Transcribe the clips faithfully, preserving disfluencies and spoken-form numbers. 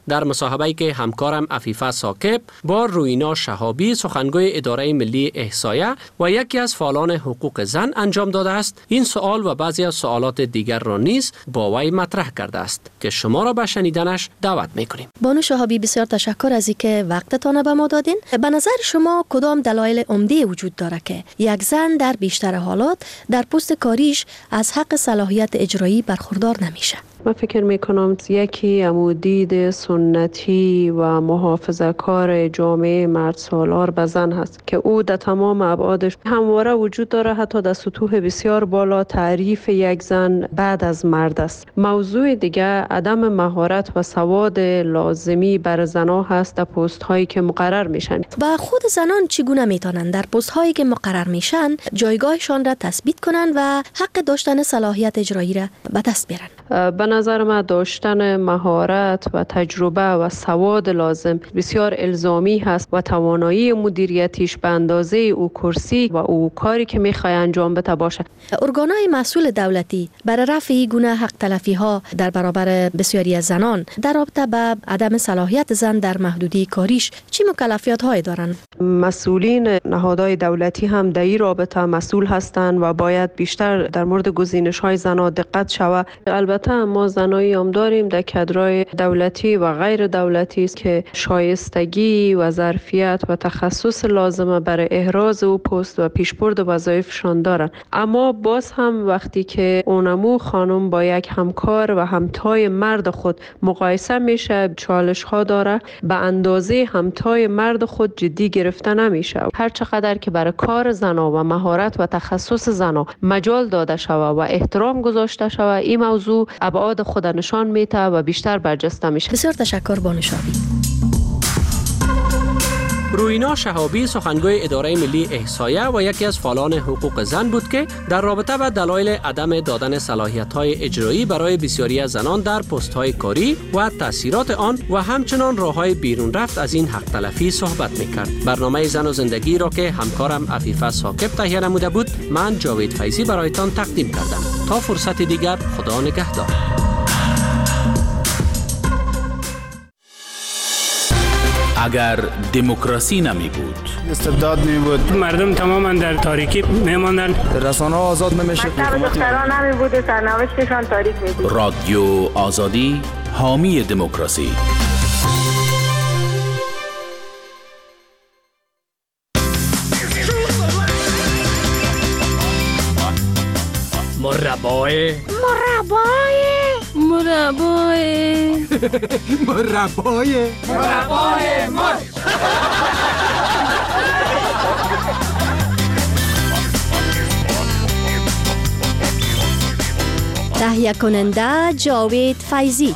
در مصاحبه‌ای که همکارم عفیفه ثاقب با روینا شهابی سخنگوی اداره ملی احصایه و یکی از فعالان حقوق زن انجام داده است، این سوال و بعضی از سوالات دیگر را نیز با وی مطرح کرده است که شما را به شنیدنش دعوت می‌کنیم. بانو شهابی، بسیار تشکر از اینکه وقتتان به ما دادین. به نظر شما کدام دلایل عمده وجود داره که یک زن در بیشتر حالات در پست کاریش از حق صلاحیت اجرایی برخوردار نمیشه؟ من فکر میکنم یکی عمودید سنتی و محافظه کار جامعه مرد سالار به زن هست که او در تمام ابعادش همواره وجود داره، حتی در سطوح بسیار بالا تعریف یک زن بعد از مرد است. موضوع دیگه عدم مهارت و سواد لازمی بر زنها هست در پست هایی که مقرر میشن. با خود زنان چگونه میتونن در پست هایی که مقرر میشن جایگاهشان را تثبیت کنن و حق داشتن صلاحیت اجرایی را به دست بیارن؟ به نظر من داشتن مهارت و تجربه و سواد لازم بسیار الزامی هست و توانایی مدیریتیش به اندازه او کرسی و او کاری که میخواد انجام بده باشه. ارگانهای مسئول دولتی برای رفع این گونه حق تلفی ها در برابر بسیاری از زنان در رابطه با عدم صلاحیت زن در محدودی کاریش چی مکلفیات های دارن؟ مسئولین نهادهای دولتی هم در این رابطه مسئول هستند و باید بیشتر در مورد گزینش های زنها دقت شود. البته ما زنایی هم داریم در کادرهای دولتی و غیر دولتی است که شایستگی و ظرفیت و تخصص لازمه برای احراز او پست و پیشبرد وظایفشان دارن، اما باز هم وقتی که اونمو خانم با یک همکار و همتای مرد خود مقایسه میشه چالش ها داره، به اندازه همتای مرد خود جدی گرفته نمیشه. هر چقدر که برای کار زنا و مهارت و تخصص زنا مجال داده شود و احترام گذاشته شود، این موضوع ابعاد خود نشان میده و بیشتر برجسته میشه. بسیار تشکر بانو شهابی. روینا شهابی سخنگوی اداره ملی احصایه و یکی از فعالان حقوق زن بود که در رابطه با دلایل عدم دادن صلاحیت‌های اجرایی برای بسیاری از زنان در پست‌های کاری و تاثیرات آن و همچنان راه‌های بیرون رفت از این حق تلفی صحبت می‌کرد. برنامه زن و زندگی را که همکارم عفیفه ثاقب تهیه نموده بود، من جاوید فیضی برایتان تقدیم کردم. تا فرصت دیگر، خدا نگهدار. اگر دموکراسی نمی بود، استبداد می بود، مردم تماما در تاریکی می ماندن، رسانه ها آزاد نمی شد، مکتب دختران نمی بود، سرنوشتشان تاریک می بود. رادیو آزادی حامی دموکراسی. مربای مربای مربای مربای مربای مر تهیه کننده جاوید فیضی.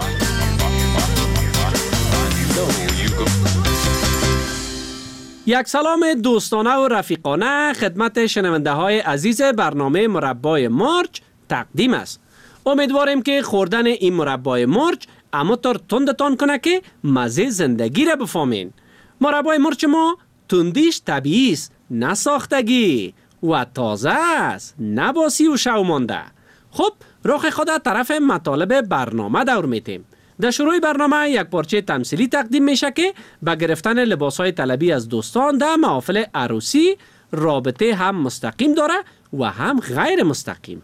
یک سلام دوستانه و رفیقانه خدمت شنونده های عزیز برنامه مربای مرچ تقدیم است. امیدواریم که خوردن این مربای مرچ اماتار تندتان کنه که مزه زندگی را بفهمین. مربای مرچ ما تندیش طبیعی است، نه ساختگی، و تازه است، نه باسی و شو مانده. خب رخ خود طرف مطالب برنامه دور میتیم. در شروع برنامه یک پارچه تمثیلی تقدیم میشه که با گرفتن لباسهای طلبی از دوستان در محافل عروسی رابطه هم مستقیم داره و هم غیر مستقیم.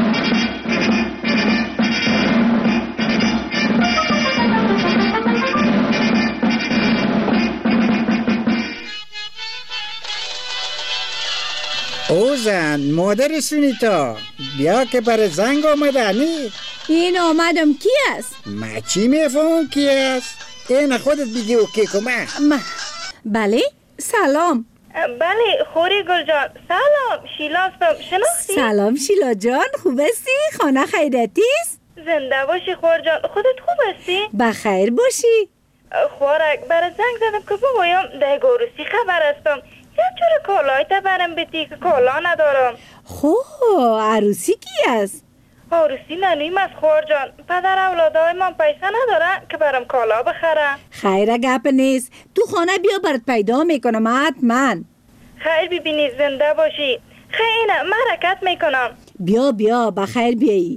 او زن، مادر سونیتا، بیا که بر زنگ آمده نی؟ این آمدم کی است؟ ما چی میفهم کی است؟ این خودت بگی او کی کمه؟ ما... بله؟ سلام. بله خوری گل جان. سلام شیلا هستم، شناختی؟ سلام شیلا جان، خوب هستی؟ خانه خیرتی است؟ زنده باشی خور جان. خودت خوب هستی؟ بخیر باشی. خورک برای زنگ زدم که بگویم ده گروسی خبر هستم. یک جور کالای تا برم بیتی که کالا ندارم. خواه عروسی کی است؟ عروسی ننویم از خور جان. پدر اولادای من پیسه ندارن که برم کالا بخرم. خیره گپ نیست، تو خانه بیا برات پیدا میکنم حتما. خیر ببینی زنده باشی. خیلی من حرکت میکنم. بیا بیا بخیر بیایی.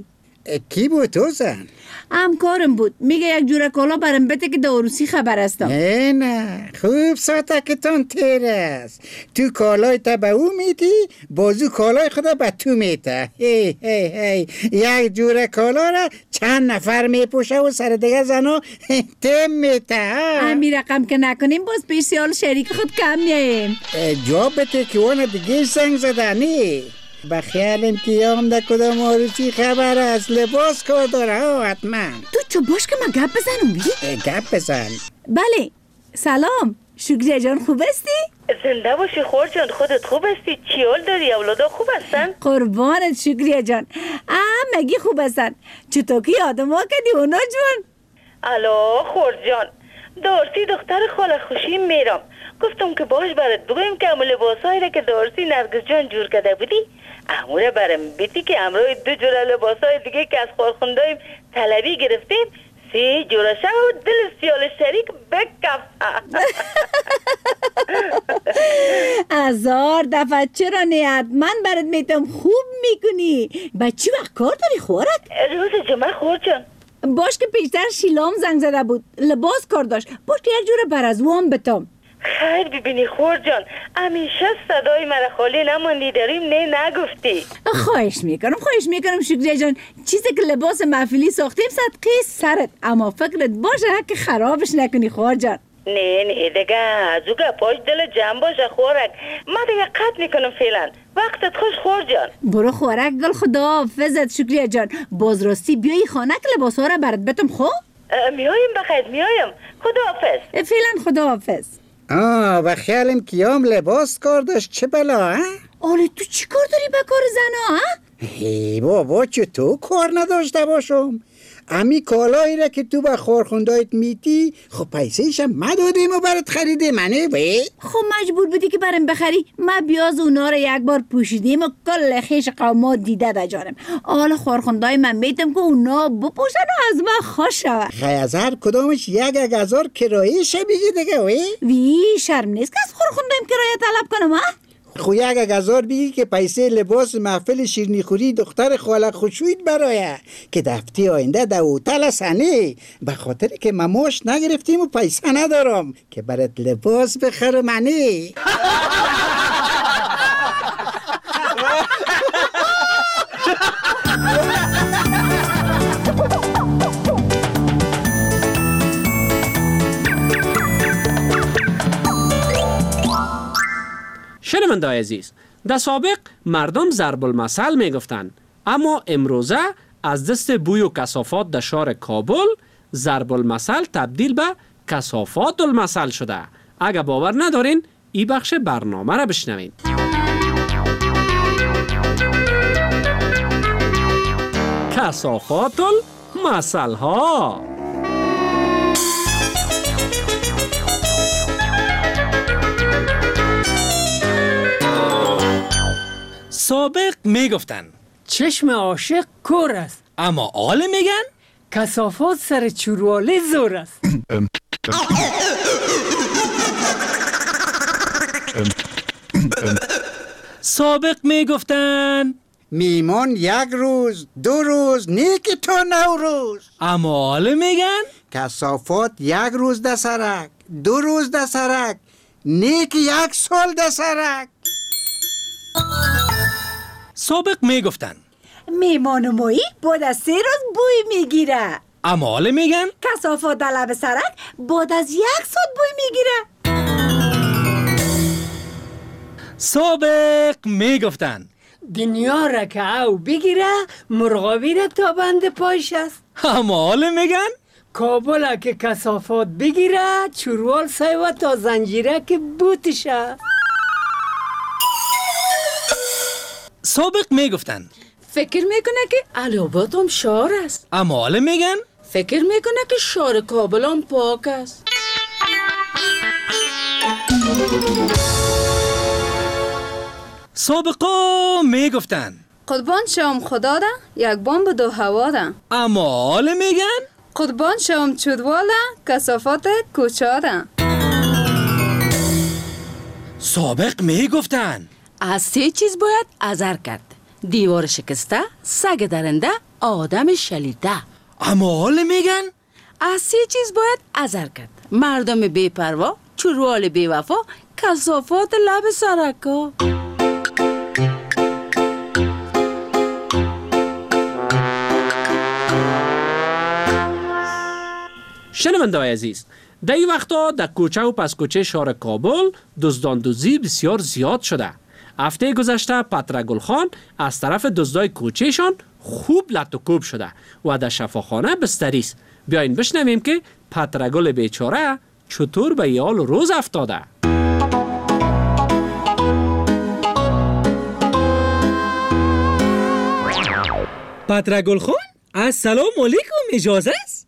کی بود تو زن؟ همکارم بود، میگه یک جوره کالا برم بده که داروسی خبر هستم. نه نه خوب ساتکتان تیر است. تو کالای تا به او میدی، بازو کالای خدا به تو میده. هی هی هی یک جوره کالا را چند نفر میپوشه و سر دیگه زنو تم میده. همی رقم که نکنیم باز پیش سیال شریک خود کم میاییم. جواب بده که اون دیگه زنگ زدنی. بخیالم که یام در کدام آروسی خبر است. لباس کار داره ها حتما. تو چو باش که من گپ بزنم بی؟ گپ بزن. بله سلام شکریه جان، خوب هستی؟ زنده باشی خور جان، خودت خوب هستی؟ چی حال داری؟ اولادا خوب هستن؟ قربانت شکریه جان. آه مگی خوب هستن؟ چطور که یادم ها کدی اونا جون؟ الو خور جان، دارسی دختر خاله خوشی میرم. گفتم که باش برات بگویم که امو لباسایی را که دارسی نرگس جان جور کرده بودی اموره برم بیتی که امروی دو جوره لباسای دیگه که از خورخوندایم طلبی گرفتیم سی جوره شد و دل سیال شریک بکفت. هزار دفعه چرا نیت من برات میتم خوب میکنی. بچی وقت کار داری خورک؟ روز جمعه خور جان. باش که پیشتر شیلام زنگ زده بود لباس کار داشت، باش که یک جوره بر از وام بتم. خیر ببینی خور جان، همیشه صدای مرا خالی نماندی داریم نه نگفتی. خواهش میکنم خواهش میکنم شکریه جان. چیزی که لباس محفلی ساختیم صدقه سرت، اما فکرت باشه که خرابش نکنی خور جان. نه نه دیگه از او گپاش دل جمع باشه خورک. ما دیگه قطع میکنم فعلا. وقتت خوش خور جان. برو خورک گل خدا حافظت شکریه جان. باز راستی بیایی خانه که لباس ها را برات بتم خو؟ میایم بخیر میایم. خدا حافظ. فعلا خدا حافظ. آه و خیالم کیام لباس کار داشت چه بلا ها؟ آله تو چی کار داری با کار زنا ها؟ هی بابا چه تو کار نداشته باشم؟ امی کالایی را که تو با خورخوندایت میتی خب پیسهشم ما دادیم و برات خریده منه بی؟ خب مجبور بودی که برم بخری. ما بیاز اونا را یک بار پوشیدیم و کل خیش قوما دیده بجانم. حالا خورخوندای من میتم که اونا بپوشن و از من خوش شود. خی از هر کدامش یک یک هزار کرایه شه بگی دیگه وی؟ وی شرم نیست که از خورخوندایم کرایه طلب کنم ها؟ خو یک یک هزار بگی که پیسه لباس محفل شیرنی خوری دختر خاله خوشوید برایه که دفتی آینده در اوتل سنه. به خاطر که مماش نگرفتیم و پیسه ندارم که برات لباس بخرم منی. شنونده‌های عزیز، در سابق مردم ضرب المثل می گفتند، اما امروزه از دست بوی و کثافات در شهر کابل ضرب المثل تبدیل به کثافات المثل شده. اگر باور ندارین این بخش برنامه را بشنوید. کثافات المثل ها. سابق میگفتن چشم عاشق کور است، اما آل میگن کثافات سر چورواله زور است. سابق میگفتن میمون یک روز دو روز نیک تو نو روز، اما آل میگن کثافات یک روز ده سرک دو روز ده سرک نیک یک سال ده سرک. سابق میگفتن میمان مایی بعد از سه روز بوی میگیره، اما آل میگن کثافات در لب سرک بعد از یک ساعت بوی میگیره. سابق میگفتن دنیا را که او بگیره مرغابی را تا بند پایش است، اما آل میگن کابل که کثافات بگیره چوروال سایوه تا زنجیره که بوتش است. سابق میگفتن فکر میکنه که علابات هم شار است، اما آل میگن فکر میکنه که شار کابل هم پاک است. سابقا میگفتن قربان شوم خدا ده یک بمب دو هوا ده، اما آل میگن قربان شوم چودواله کثافات کوچا ده. سابق میگفتن از سه چیز باید ازر کرد: دیوار شکسته، سگ درنده، آدم شلیته. اما حال میگن؟ از سه چیز باید ازر کرد: مردم بی پروا، چروال بی وفا، کثافات لب سرکا. شنونده‌های عزیز، در این وقتا در کوچه و پس کوچه شهر کابل دزدان دوزی بسیار زیاد شده. هفته گذشته پترا گلخان از طرف دزدای کوچهشان خوب لط و کوب شده و در شفاخانه بستری است. بیاین بشنویم که پترا گل بیچاره چطور به یال روز افتاده. پترا گلخان، السلام علیکم، اجازه است؟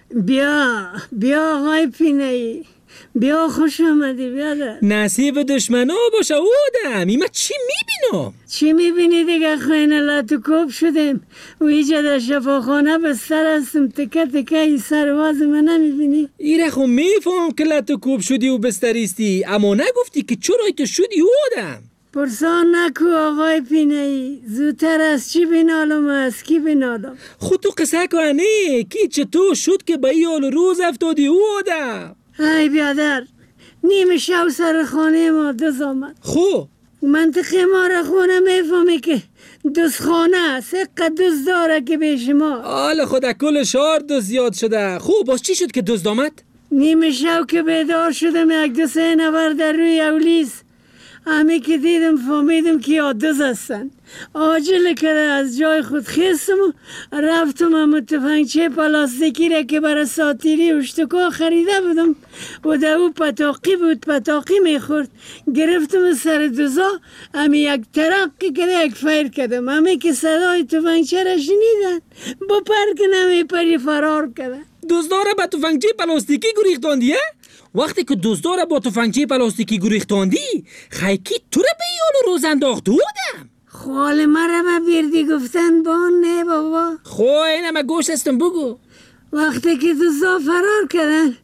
بیا بیا آقای پینه‌ای، بیا خوش آمدی. بیا ده. نصیب دشمنا باشه آدم، ایما چی میبینم؟ چی میبینی دیگه؟ خیلی لط و کوب شدیم و ایجا در شفاخانه بستر هستم، تکه تکه ای سرواز من نمیبینی؟ ایره خو میفهم که لط و کوب شدی و بستریستی، اما نگفتی که چرا که شدی آدم. پرسان نکو آقای پینه‌ای، زودتر از چی بینالم و از کی بینالم؟ خود تو قصه کنه کی چطور شد که به یال روز افتادی آدم؟ ای بیادر، نیم شو سر خانه ما دز آمد. خو منطقه ما را خونه میفهمی که دوز خانه است، اقا دوز داره که به شما. حالا خدا کل شهر دوز زیاد شده. خو باز چی شد که دوز آمد؟ نیم شو که بیدار شدم یک دو سه نفر در روی اولیس، همه که دیدم فهمیدم که یادوز هستن. عاجل کرده از جای خود خیستم و رفتم هم تفنگچه پلاستیکی را که برای ساتیری اشتکا خریده بودم و در او پتاقی بود، پتاقی میخورد، گرفتم سر دوزا، همه یک ترقی کرده یک فیر کردم. همه که صدای تفنگچه را شنیدن با پرک نمی پری فرار کردن. دزداره با تفنگچه پلاستیکی گریختاندیه؟ وقتی که دزداره با تفنگچه پلاستیکی گریختاندی خیکی تو را به یال روز انداخت بودم. خوال مرا با بیردی گفتن با نه بابا. خو این همه گوش استم بگو. وقتی که دزدا فرار کردن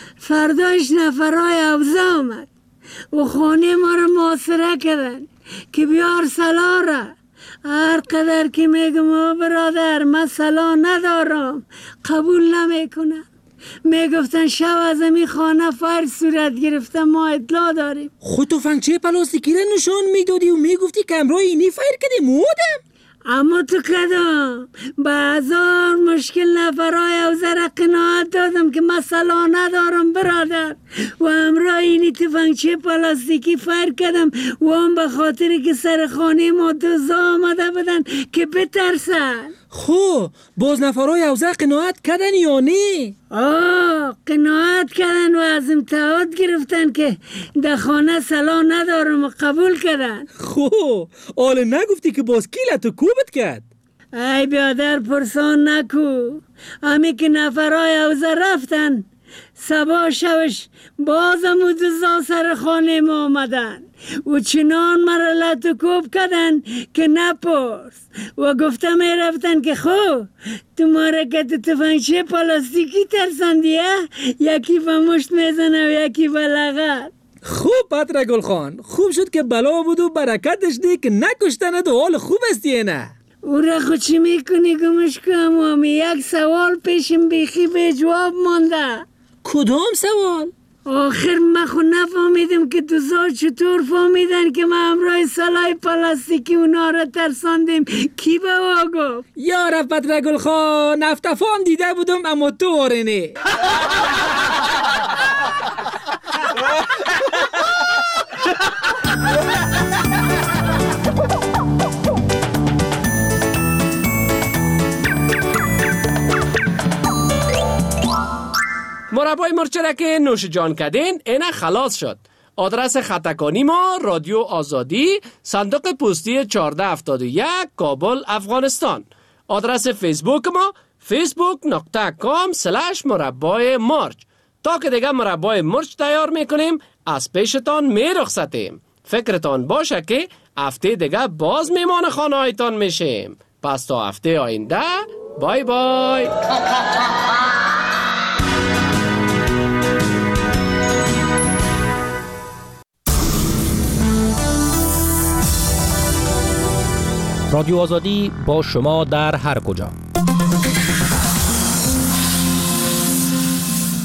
فرداش نفرای اوزه آمد و خانه ما را محاصره کردن که بیار سلا را. هر قدر که میگم برادر من سلا ندارم قبول نمیکنم. میگفتن شب از امی خانه فر صورت گرفتن، ما اطلاع داریم. خود تفنگچه پلاستیکی را نشان میدادی و میگفتی که امرای اینی فر کردی مودم. اما تو کدام با هزار مشکل نفرای اوزه را قناعت دادم که من سلا ندارم برادر و امرای اینی تفنگچه پلاستیکی فر کردم و هم به خاطر که سر خانه ما دوزا آمده بدن که بترسن. خو باز نفرای اوزه قناعت کردن یا نه؟ آه قناعت کردن و از امتحاد گرفتن که در خانه سلا ندارم و قبول کردن. خو آله نگفتی که باز کی لطو کوبت کرد؟ ای بیادر پرسان نکو. همه که نفرای اوزه رفتن سبا شوش بازم و دوزا سر خانه ما آمدن و چنان مرا لط و کوب کردن که نپرس و گفتم می رفتن که خو تو ماره که تو تفنگچه پلاستیکی ترسندیه، یکی به مشت میزنه و یکی به لغت. خوب پترا گلخان، خوب شد که بلا بود و برکتش دی که نکشتند و حال خوب استی نه. او را خود چی میکنی گمش کنم و یک سوال پیشم بیخی به جواب مانده. کدام سوال؟ آخر من خود نفهمیدم که دوزا چطور فهمیدن که من همراه سلای پلاستیکی اونا را ترساندیم. کی به وا گفت؟ یارب پترا گلخان، افتفام دیده بودم اما تو آرنه. مربای مرچه که نوش جان کردین اینه خلاص شد. آدرس خطکانی ما رادیو آزادی، صندوق پستی چهارده هفتاد و یک، کابل، افغانستان. آدرس فیسبوک ما فیسبوک نقطه کام سلش مربای مرچ. تا که دیگه مربای مرچ تیار میکنیم از پیشتان میرخصتیم. فکرتان باشه که هفته دیگه باز میمان خانه هایتان میشیم. پس تا هفته آینده بای بای. رادیو آزادی با شما در هر کجا.